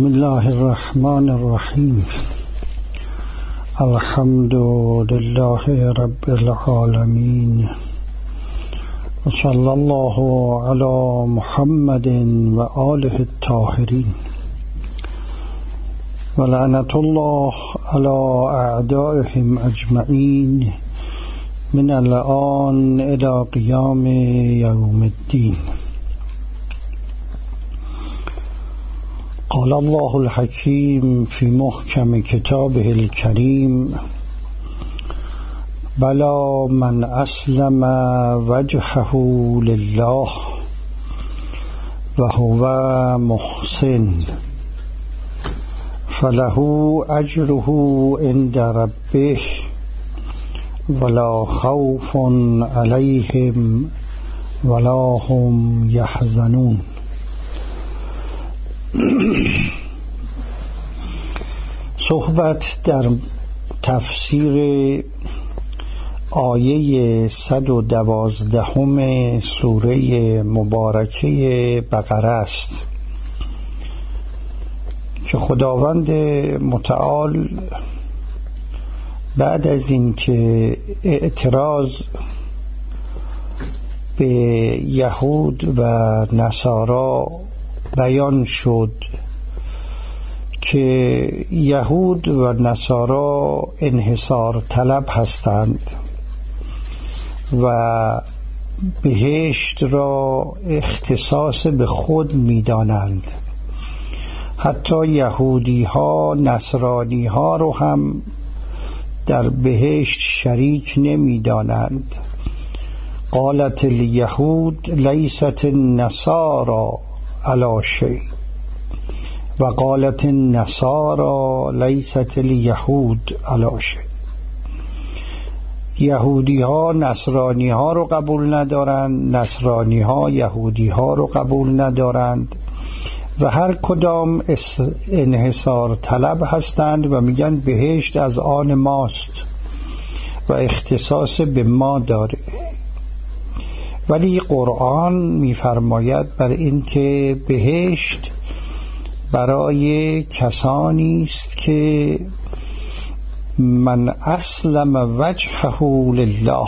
بسم الله الرحمن الرحیم. الحمد لله رب العالمین و صلی الله علی محمد و آله الطاهرین و لعنت الله علی اعدائهم اجمعین من الآن الی قیام یوم الدین. قال الله الحكيم في محكم كتابه الكريم: بلى من أسلم وجهه لله وهو محسن فله أجره عند ربه ولا خوف عليهم ولا هم يحزنون. صحبت در تفسیر آیه 112 سوره مبارکه بقره است که خداوند متعال بعد از اینکه اعتراض به یهود و نصارا بیان شد که یهود و نصارا انحصار طلب هستند و بهشت را اختصاص به خود می‌دانند، حتی یهودی ها نصرانی ها رو هم در بهشت شریک نمی‌دانند. قالت الیهود لیست النصارى علی شیء و قالت النصارى لیست الیهود علی شیء. یهودی ها نصرانی ها رو قبول ندارند، نصرانی ها یهودی ها رو قبول ندارند و هر کدام انحصار طلب هستند و میگن بهشت از آن ماست و اختصاص به ما داره. ولی قرآن می‌فرماید بر این که بهشت برای کسانی است که من اسلم وجهه لله،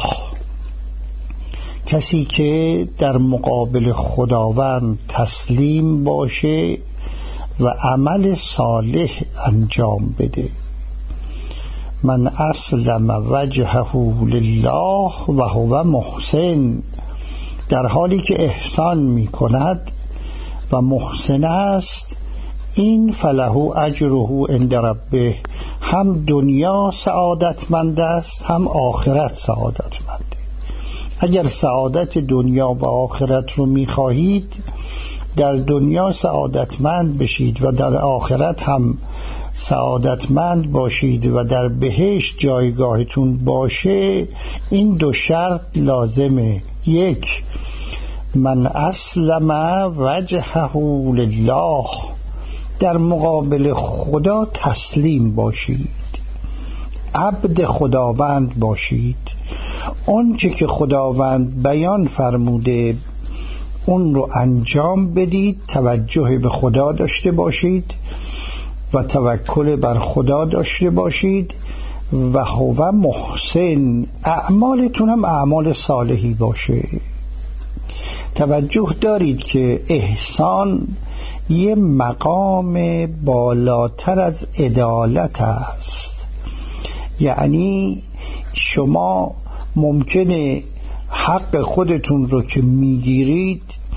کسی که در مقابل خداوند تسلیم باشه و عمل صالح انجام بده. من اسلم وجهه لله و هو محسن، در حالی که احسان می کند و محسن است، این فله اجره عند ربه، هم دنیا سعادتمند است هم آخرت سعادتمند. اگر سعادت دنیا و آخرت رو می خواهید، در دنیا سعادتمند بشید و در آخرت هم سعادتمند باشید و در بهشت جایگاهتون باشه، این دو شرط لازمه. یک، من اسلم وجهه لله، در مقابل خدا تسلیم باشید، عبد خداوند باشید، آنچه که خداوند بیان فرموده اون رو انجام بدید، توجه به خدا داشته باشید و توکل بر خدا داشته باشید و هو محسن، اعمالتون هم اعمال صالحی باشه. توجه دارید که احسان یه مقام بالاتر از عدالت است. یعنی شما ممکنه حق خودتون رو که میگیرید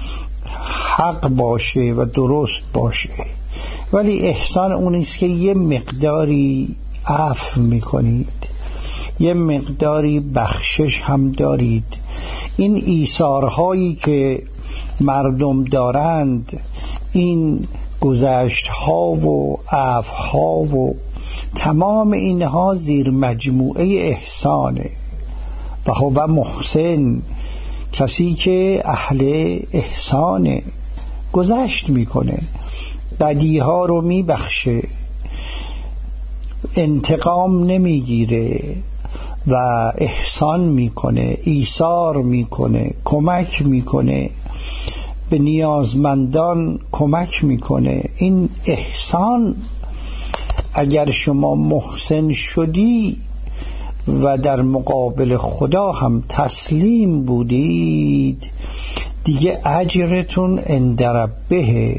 حق باشه و درست باشه، ولی احسان اون است که یه مقداری عفو میکنید، یه مقداری بخشش هم دارید. این ایثارهایی که مردم دارند، این گذشت‌ها و عفوها و تمام اینها زیر مجموعه احسانه. و هو محسن، کسی که اهل احسانه، گذشت میکنه، بدیها رو میبخشه، انتقام نمیگیره و احسان میکنه، ایثار میکنه، کمک میکنه به نیازمندان کمک میکنه. این احسان، اگر شما محسن شدی و در مقابل خدا هم تسلیم بودید، دیگه اجرتون عند ربه.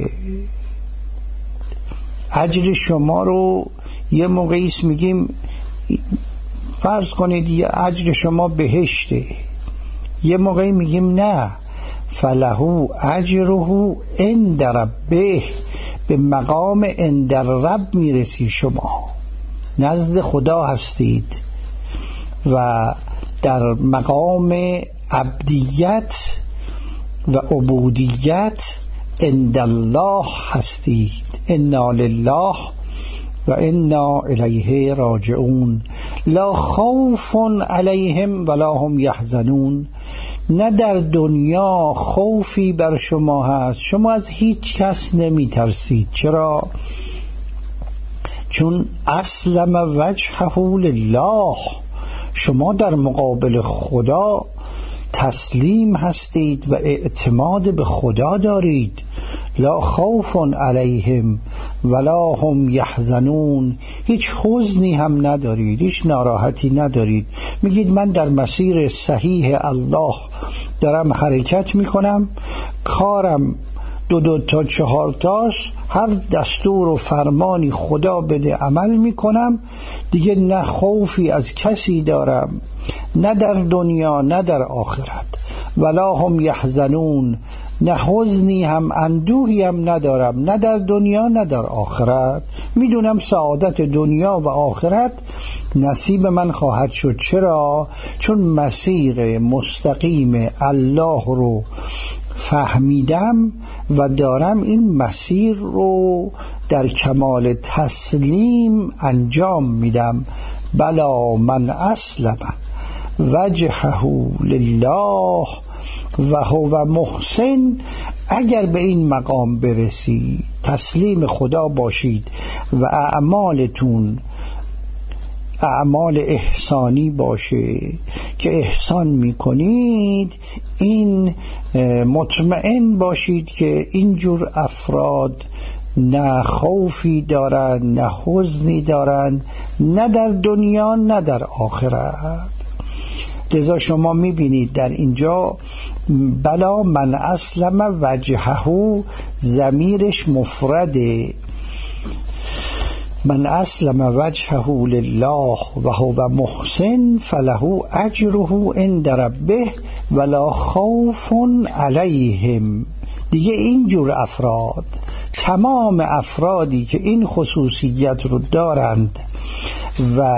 اجر شما رو یه موقعی میگیم، فرض کنید یه اجر شما بهشته، یه موقعی میگیم نه، فله اجره عند ربه، به مقام عند رب میرسی، شما نزد خدا هستید و در مقام عبدیت و عبودیت عند الله هستید. انا لله و انا الیه راجعون. لا خوف علیهم ولا هم یحزنون. نه در دنیا خوفی بر شما هست، شما از هیچ کس نمی ترسید. چرا؟ چون اسلم وجهه لله، شما در مقابل خدا تسلیم هستید و اعتماد به خدا دارید. لا خوف علیهم ولا هم یحزنون. هیچ حزنی هم ندارید، هیچ ناراحتی ندارید. میگید من در مسیر صحیح الله دارم حرکت میکنم، کارم 2 تا 4 تاش، هر دستور و فرمانی خدا بده عمل میکنم، دیگه نه خوفی از کسی دارم، نه در دنیا نه در آخرت. ولا هم یحزنون، نه حزنی هم اندوهی هم ندارم، نه در دنیا نه در آخرت. میدونم سعادت دنیا و آخرت نصیب من خواهد شد. چرا؟ چون مسیر مستقیم الله رو فهمیدم و دارم این مسیر رو در کمال تسلیم انجام میدم. بلا من اسلم وجهه لله و هو محسن. اگر به این مقام برسی، تسلیم خدا باشید و اعمالتون اعمال احسانی باشه که احسان میکنید، این مطمئن باشید که اینجور افراد نه خوفی دارن، نه حزنی دارن، نه در دنیا نه در آخرت. لذا شما میبینید در اینجا بلا من اسلم وجهه، ضمیرش مفرده. من اسلم وجهه لله و هو محسن فله اجره عند ربه ولا خوف علیهم. دیگه اینجور افراد، تمام افرادی که این خصوصیت رو دارند و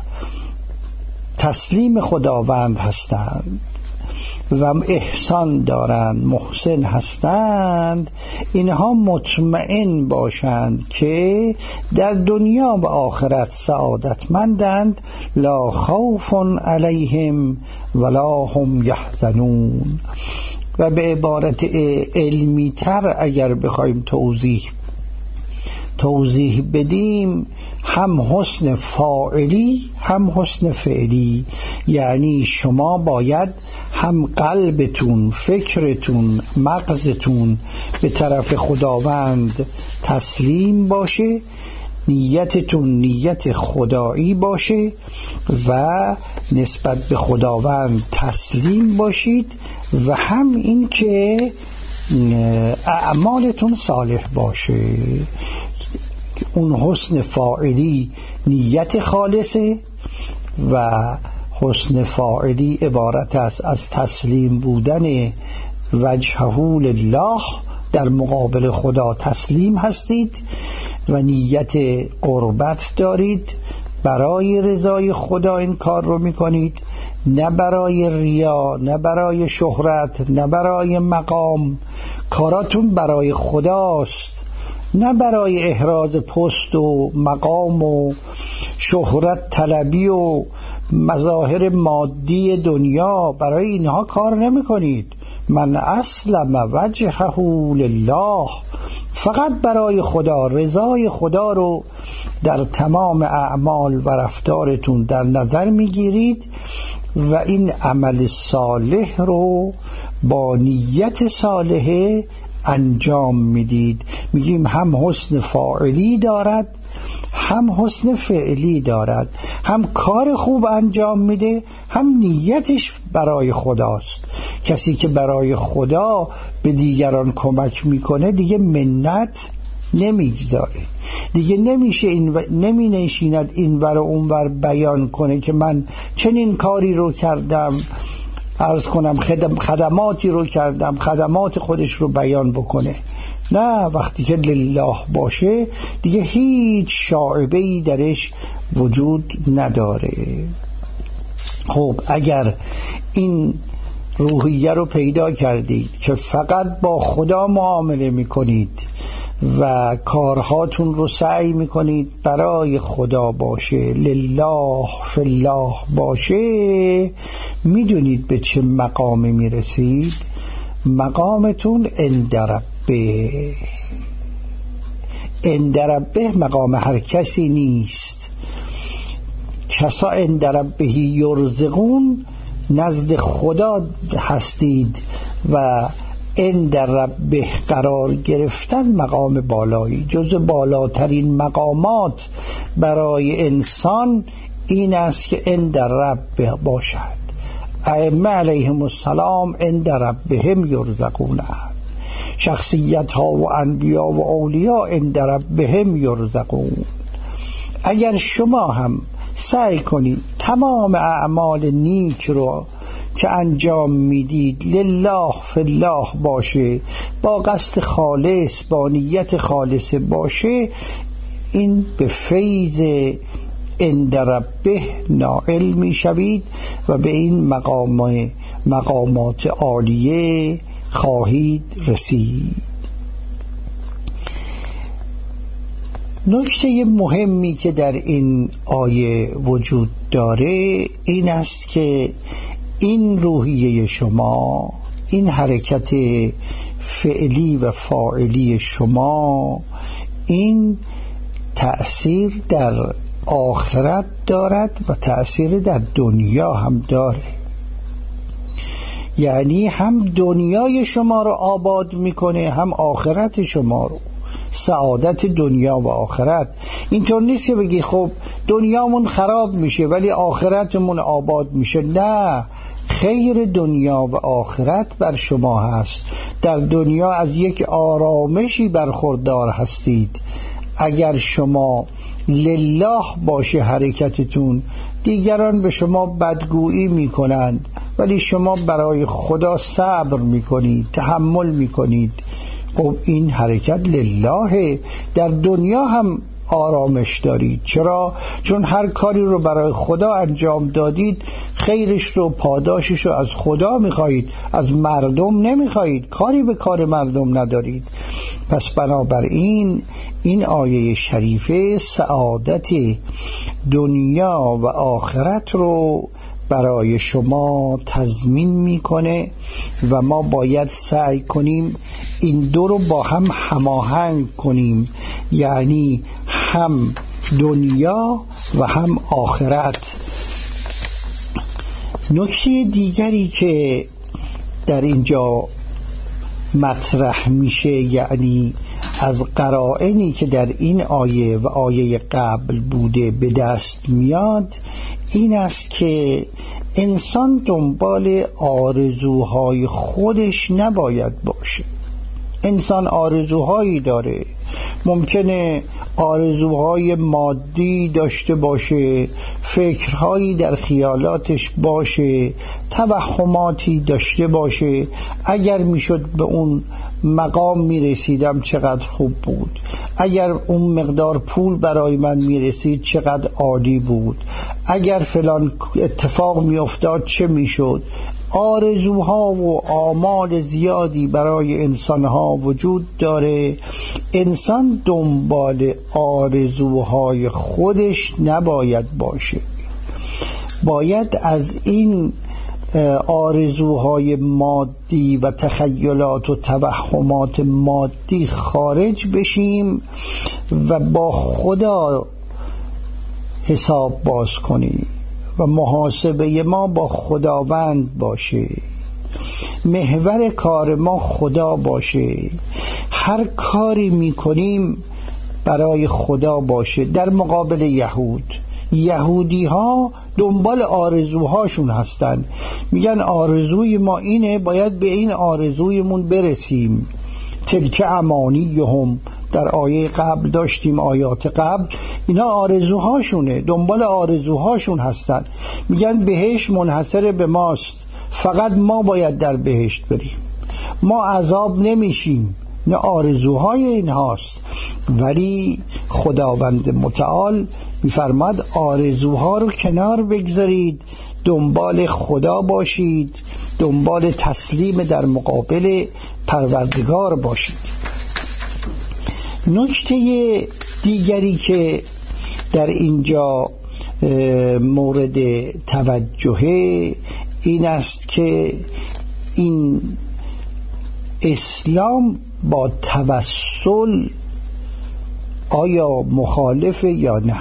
تسلیم خداوند هستند و احسان دارند، محسن هستند، اینها مطمئن باشند که در دنیا و آخرت سعادتمندند. لا خوف علیهم ولا هم یحزنون. و به عبارت علمی تر اگر بخوایم توضیح بدیم، هم حسن فاعلی هم حسن فعلی. یعنی شما باید هم قلبتون، فکرتون، مغزتون به طرف خداوند تسلیم باشه، نیتتون نیت خدایی باشه و نسبت به خداوند تسلیم باشید، و هم این که اعمالتون صالح باشه. اون حسن فاعلی نیت خالصه و حسن فاعلی عبارت است از تسلیم بودن وجهه لله، در مقابل خدا تسلیم هستید و نیت قربت دارید، برای رضای خدا این کار رو میکنید، نه برای ریا، نه برای شهرت، نه برای مقام. کاراتون برای خداست، نه برای احراز پست و مقام و شهرت طلبی و مظاهر مادی دنیا. برای اینها کار نمی کنید. من اسلم وجهه لله، فقط برای خدا، رضای خدا رو در تمام اعمال و رفتارتون در نظر میگیرید و این عمل صالح رو با نیت صالحه انجام میدید. میگیم هم حسن فاعلی دارد هم حسن فعلی دارد، هم کار خوب انجام میده هم نیتش برای خداست. کسی که برای خدا به دیگران کمک میکنه دیگه منت نمیگذاره، دیگه نمی نشیند این ور و اون ور بیان کنه که من چنین کاری رو کردم، عرض کنم خدماتی رو کردم، خدمات خودش رو بیان بکنه. نه، وقتی که لله باشه دیگه هیچ شائبه‌ای درش وجود نداره. خب اگر این روحیه رو پیدا کردید که فقط با خدا معامله میکنید و کارهاتون رو سعی میکنید برای خدا باشه، لله فی الله باشه، میدونید به چه مقامی میرسید؟ مقامتون عند ربه. عند ربه مقام هر کسی نیست. کسا عند ربه یرزقون، نزد خدا هستید و عند ربه قرار گرفتن مقام بالایی، جز بالاترین مقامات برای انسان این است که عند ربه باشد. ائمه علیهم السلام عند ربهم یرزقون، شخصیت ها و انبیا و اولیاء عند ربهم یرزقون. اگر شما هم سعی کنید تمام اعمال نیک رو که انجام میدید لله فی الله باشه، با قصد خالص، با نیت خالص باشه، این به فیض عند ربه نائل میشوید و به این مقامات عالیه خواهید رسید. نکته مهمی که در این آیه وجود داره این است که این روحیه شما، این حرکت فعلی و فاعلی شما، این تأثیر در آخرت دارد و تأثیر در دنیا هم داره. یعنی هم دنیای شما رو آباد میکنه هم آخرت شما رو، سعادت دنیا و آخرت. اینطور نیست که بگی خب دنیامون خراب میشه ولی آخرتمون آباد میشه. نه، خیر دنیا و آخرت بر شما هست. در دنیا از یک آرامشی برخوردار هستید. اگر شما لله باشه حرکتتون، دیگران به شما بدگویی میکنند ولی شما برای خدا صبر میکنید، تحمل میکنید. خب این حرکت لله. در دنیا هم آرامش دارید. چرا؟ چون هر کاری رو برای خدا انجام دادید خیرش رو، پاداشش رو از خدا میخواهید، از مردم نمیخواهید، کاری به کار مردم ندارید. پس بنابراین این آیه شریفه سعادت دنیا و آخرت رو برای شما تضمین میکنه و ما باید سعی کنیم این دو رو با هم هماهنگ کنیم، یعنی هم دنیا و هم آخرت. نکته دیگری که در اینجا مطرح میشه، یعنی از قرائنی که در این آیه و آیه قبل بوده به دست میاد، این است که انسان دنبال آرزوهای خودش نباید باشه. انسان آرزوهایی داره، ممکنه آرزوهای مادی داشته باشه، فکرهایی در خیالاتش باشه، توهماتی داشته باشه. اگر میشد به اون مقام میرسیدم چقدر خوب بود، اگر اون مقدار پول برای من میرسید چقدر عالی بود، اگر فلان اتفاق میافتاد چه میشد. آرزوها و آمال زیادی برای انسانها وجود داره. انسان دنبال آرزوهای خودش نباید باشه، باید از این آرزوهای مادی و تخیلات و توهمات مادی خارج بشیم و با خدا حساب باز کنیم و محاسبه ما با خداوند باشه. محور کار ما خدا باشه، هر کاری میکنیم برای خدا باشه. در مقابل یهودی ها دنبال آرزوهاشون هستن، میگن آرزوی ما اینه، باید به این آرزویمون برسیم. تلک امانیهم در آیه قبل داشتیم، آیات قبل، اینا آرزوهاشونه، دنبال آرزوهاشون هستن. میگن بهشت منحصر به ماست، فقط ما باید در بهشت بریم، ما عذاب نمیشیم. نه، آرزوهای این هاست. ولی خداوند متعال میفرماد آرزوها رو کنار بگذارید، دنبال خدا باشید، دنبال تسلیم در مقابل پروردگار باشید. نکته دیگری که در اینجا مورد توجهه این است که این اسلام با توسل آیا مخالفه یا نه؟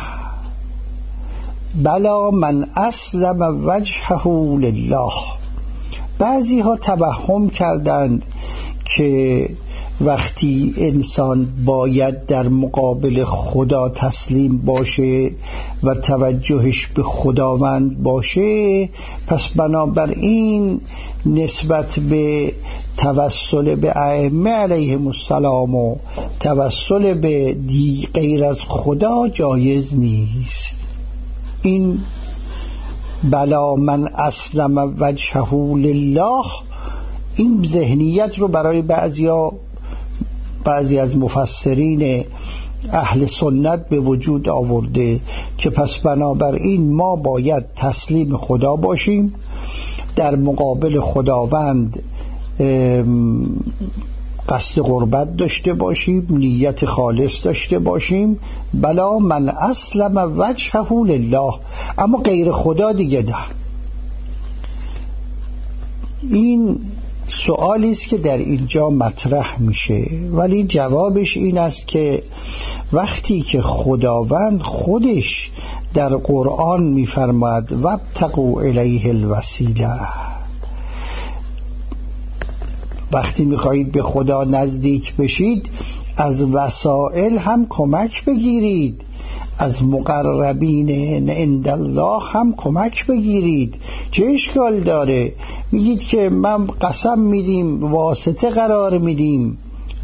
بلا من اسلم وجهه لله. بعضی ها توهم کردند که وقتی انسان باید در مقابل خدا تسلیم باشه و توجهش به خداوند باشه، پس بنابراین نسبت به توسل به ائمه علیهم السلام و توسل به غیر از خدا جایز نیست. این بلا من اسلم وجهه لله، این ذهنیت رو برای بعضی از مفسرین اهل سنت به وجود آورده که پس بنابراین ما باید تسلیم خدا باشیم، در مقابل خداوند قصد قربت داشته باشیم، نیت خالص داشته باشیم. بلا من اسلم وجهه لله، اما غیر خدا دیگه نه. این سوالی است که در اینجا مطرح میشه، ولی جوابش این است که وقتی که خداوند خودش در قرآن میفرماید وابتغوا الیه الوسیله، وقتی میخواهید به خدا نزدیک بشید از وسائل هم کمک بگیرید، از مقربین عند الله هم کمک بگیرید. چه اشکال داره؟ میگید که من قسم میدیم، واسطه قرار میدیم.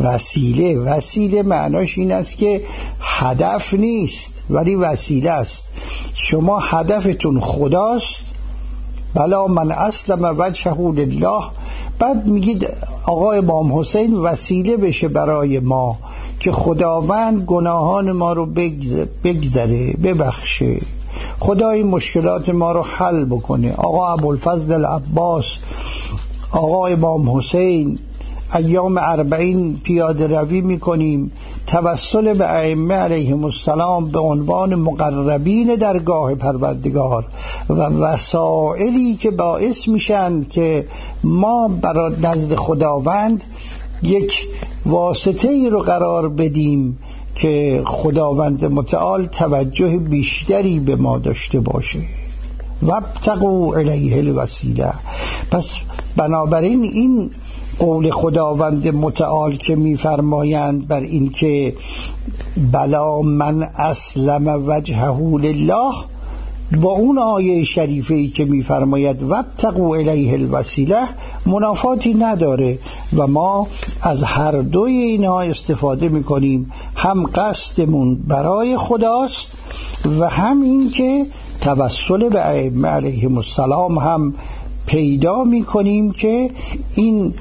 وسیله معناش این است که هدف نیست ولی وسیله است. شما هدفتون خداست، بلا من اسلم وجهه لله، بعد میگید آقا امام حسین وسیله بشه برای ما که خداوند گناهان ما رو بگذره، ببخشه، خدای مشکلات ما رو حل بکنه. آقا ابوالفضل العباس، آقا امام حسین، ایام 40 پیاده روی میکنیم، توسل به ائمه علیهم السلام به عنوان مقربین درگاه پروردگار و وسائلی که باعث میشن که ما برای نزد خداوند یک واسطه ای رو قرار بدیم که خداوند متعال توجه بیشتری به ما داشته باشه. وابتغوا الیه الوسیله. پس بنابراین این قول خداوند متعال که میفرمایند بر این که بلا من اسلم وجهه لله، با اون آیه شریفه‌ای که میفرماید وابتغوا الیه الوسیله منافاتی نداره و ما از هر دوی اینها استفاده میکنیم. هم قصدمون برای خداست و هم این که توسل به ائمه علیهم السلام هم پیدا میکنیم که این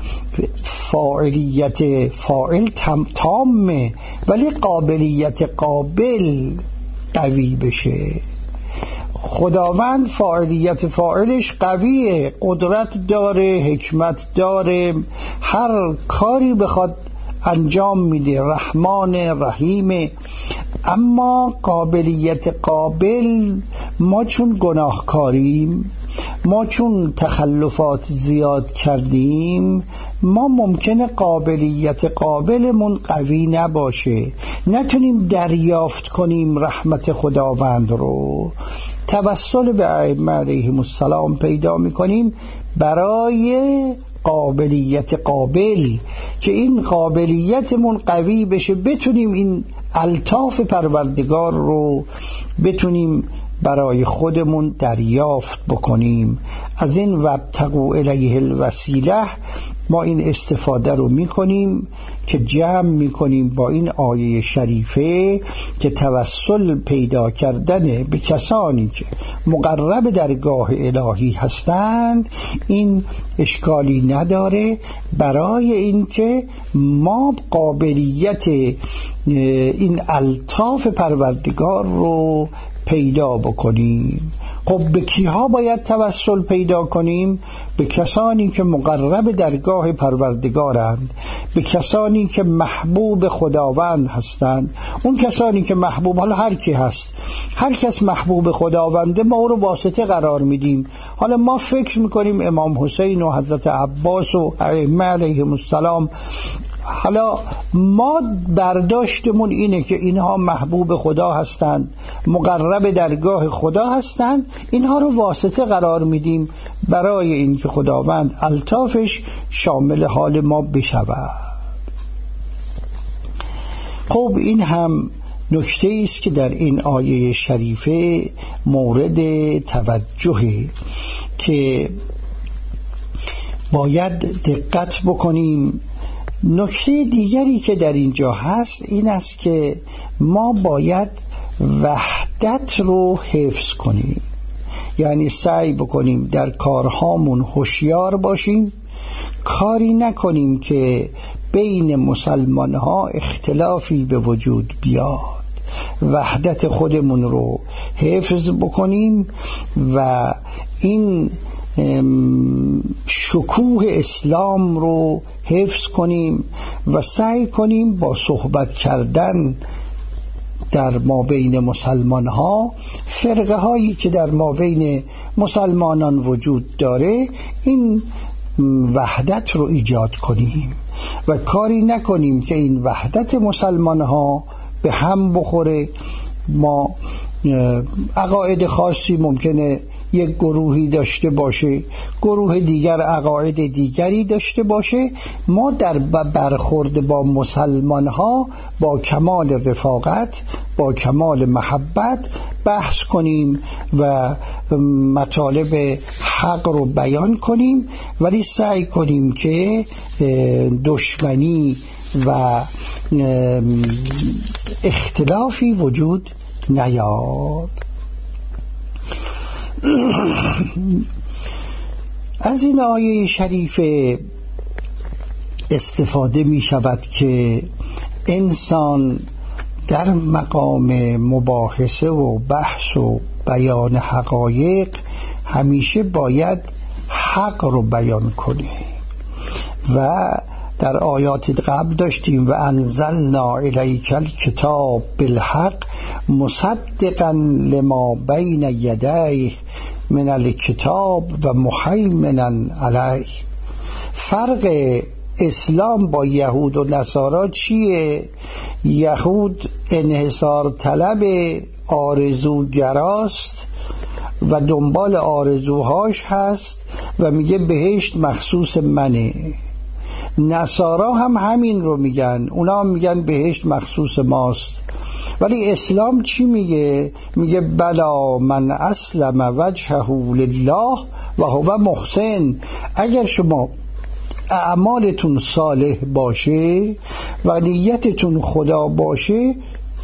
فاعلیت فاعل تامه ولی قابلیت قابل قوی بشه. خداوند فاعلیت فاعلش قویه، قدرت داره، حکمت داره، هر کاری بخواد انجام میده، رحمان رحیم. اما قابلیت قابل، ما چون گناهکاریم، ما چون تخلفات زیاد کردیم، ما ممکنه قابلیت قابلمون قوی نباشه، نتونیم دریافت کنیم رحمت خداوند رو. توسل به ائمه علیهم السلام پیدا میکنیم برای قابلیت قابل که این قابلیتمون قوی بشه، بتونیم این الطاف پروردگار رو بتونیم برای خودمون دریافت بکنیم. از این وابتغوا الیه الوسیله ما این استفاده رو میکنیم که جمع میکنیم با این آیه شریفه که توسل پیدا کردن به کسانی که مقرب درگاه الهی هستند این اشکالی نداره، برای اینکه ما قابلیت این الطاف پروردگار رو پیدا بکنیم. خب به کیها باید توسل پیدا کنیم؟ به کسانی که مقرب درگاه پروردگارند، به کسانی که محبوب خداوند هستند. اون کسانی که محبوب، حالا هر کی هست، هر کس محبوب خداونده، ما او رو واسطه قرار میدیم. حالا ما فکر میکنیم امام حسین و حضرت عباس و ائمه علیهم السلام، حالا ما برداشتمون اینه که اینها محبوب خدا هستند، مقرب درگاه خدا هستند، اینها رو واسطه قرار میدیم برای اینکه خداوند الطافش شامل حال ما بشود. خب این هم نکته است که در این آیه شریفه مورد توجهه که باید دقت بکنیم. نکته دیگری که در اینجا هست این است که ما باید وحدت رو حفظ کنیم، یعنی سعی بکنیم در کارهامون هوشیار باشیم، کاری نکنیم که بین مسلمان ها اختلافی به وجود بیاد، وحدت خودمون رو حفظ بکنیم و این شکوه اسلام رو حفظ کنیم و سعی کنیم با صحبت کردن در ما بین مسلمان ها، فرقه هایی که در ما بین مسلمانان وجود داره، این وحدت رو ایجاد کنیم و کاری نکنیم که این وحدت مسلمان ها به هم بخوره. ما عقاید خاصی ممکنه یک گروهی داشته باشه، گروه دیگر عقاید دیگری داشته باشه، ما در برخورد با مسلمان ها با کمال رفاقت، با کمال محبت بحث کنیم و مطالب حق رو بیان کنیم، ولی سعی کنیم که دشمنی و اختلافی وجود نیاد. از این آیه شریفه استفاده می شود که انسان در مقام مباحثه و بحث و بیان حقایق همیشه باید حق رو بیان کنه و در آیات قبل داشتیم و انزلنا الیک الکتاب بالحق مصدقا لما بین یدیه من الکتاب و مهیمنا علیه. فرق اسلام با یهود و نصارا چیه؟ یهود انحصار طلب، آرزوگراست و دنبال آرزوهاش هست و میگه بهشت مخصوص منه. نصارا هم همین رو میگن، اونا هم میگن بهشت مخصوص ماست. ولی اسلام چی میگه؟ میگه بلا من اسلم وجهه لله و هو محسن. اگر شما اعمالتون صالح باشه و نیتتون خدا باشه،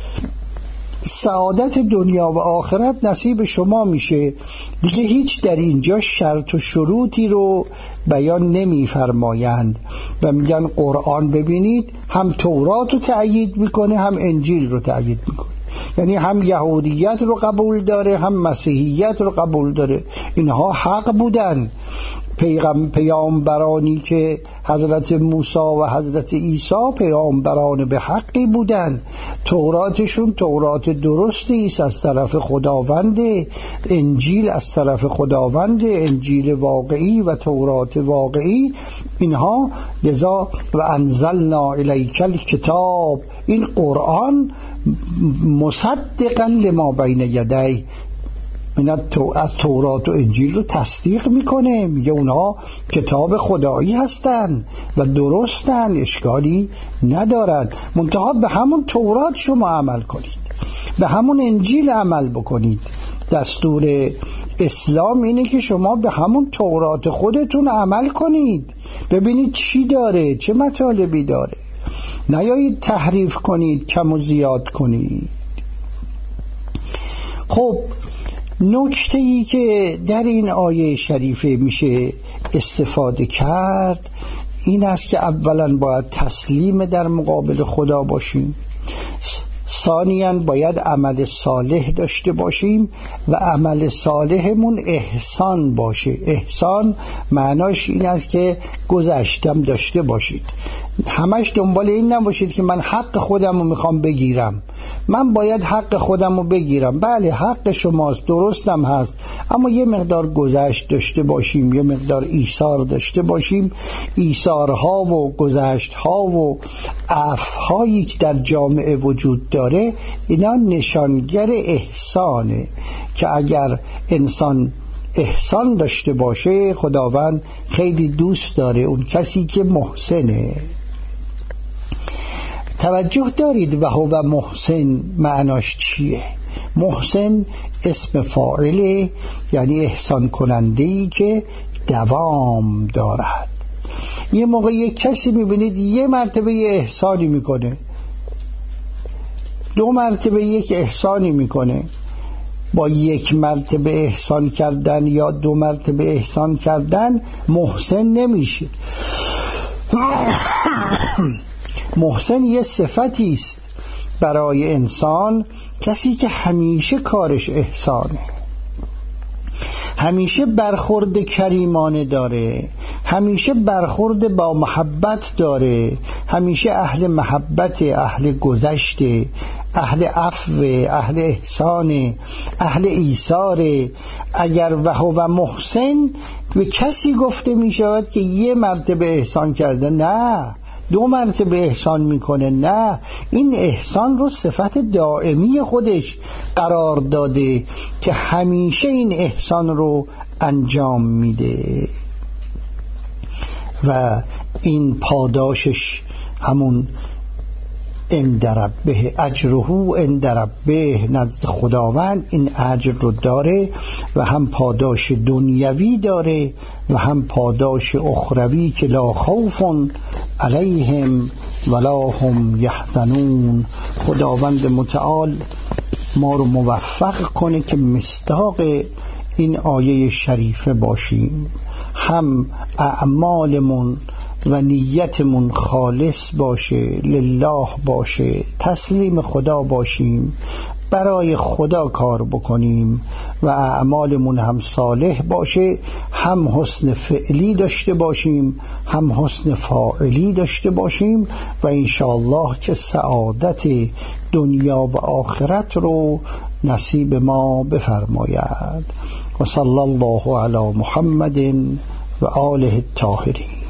سعادت دنیا و آخرت نصیب شما میشه. دیگه هیچ در اینجا شرط و شروطی رو بیان نمیفرمایند و میگن قرآن ببینید هم تورات رو تأیید میکنه هم انجیل رو تأیید میکنه، یعنی هم یهودیت رو قبول داره هم مسیحیت رو قبول داره. اینها حق بودن. پیامبرانی که حضرت موسی و حضرت عیسی پیامبران به حقی بودن، توراتشون تورات درستی است از طرف خداوند، انجیل از طرف خداوند، انجیل واقعی و تورات واقعی. اینها لذا و انزلنا الیک الکتاب، این قرآن مصدقا لما بین یدیه، از تورات و انجیل رو تصدیق میکنه، میگه اونها کتاب خدایی هستن و درستن، اشکالی ندارد، منتها به همون تورات شما عمل کنید، به همون انجیل عمل بکنید. دستور اسلام اینه که شما به همون تورات خودتون عمل کنید، ببینید چی داره، چه مطالبی داره، نیایید تحریف کنید، کم و زیاد کنید. خب نکته‌ای که در این آیه شریفه میشه استفاده کرد این است که اولا باید تسلیم در مقابل خدا باشیم، ثانیاً باید عمل صالح داشته باشیم و عمل صالحمون احسان باشه. احسان معناش این است که گذشتم داشته باشید، همش دنبال این نباشید که من حق خودم رو میخوام بگیرم، من باید حق خودم رو بگیرم. بله حق شماست، درستم هست، اما یه مقدار گذشت داشته باشیم، یه مقدار ایثار داشته باشیم. ایثارها و گذشتها و عفوهایی که در جامعه وجود داره اینا نشانگر احسانه که اگر انسان احسان داشته باشه خداوند خیلی دوست داره اون کسی که محسنه. توجه دارید و هو محسن معناش چیه؟ محسن اسم فاعله، یعنی احسان کننده‌ای که دوام دارد. یه موقع یک کسی میبینید یه مرتبه یه احسانی میکنه، 2 مرتبه یک احسانی میکنه، با 1 مرتبه احسان کردن یا 2 مرتبه احسان کردن محسن نمیشه. محسن یه صفتی است برای انسان، کسی که همیشه کارش احسانه، همیشه برخورد کریمانه داره، همیشه برخورد با محبت داره، همیشه اهل محبت، اهل گذشت، اهل عفو، اهل احسان، اهل ایثار. اگر و محسن به کسی گفته می شود که 1 مرتبه احسان کرده، نه 2 مرتبه احسان میکنه، نه، این احسان رو صفت دائمی خودش قرار داده که همیشه این احسان رو انجام میده و این پاداشش همون عند ربه اجره عند ربه، نزد خداوند این اجر رو داره و هم پاداش دنیوی داره و هم پاداش اخروی که لا خوف علیهم ولا هم یحزنون. خداوند متعال ما رو موفق کنه که مصداق این آیه شریفه باشیم، هم اعمالمون و نیتمون خالص باشه، لله باشه، تسلیم خدا باشیم، برای خدا کار بکنیم و اعمالمون هم صالح باشه، هم حسن فعلی داشته باشیم هم حسن فاعلی داشته باشیم و انشاءالله که سعادت دنیا و آخرت رو نصیب ما بفرماید. و صلی الله علی محمد و آله الطاهرین.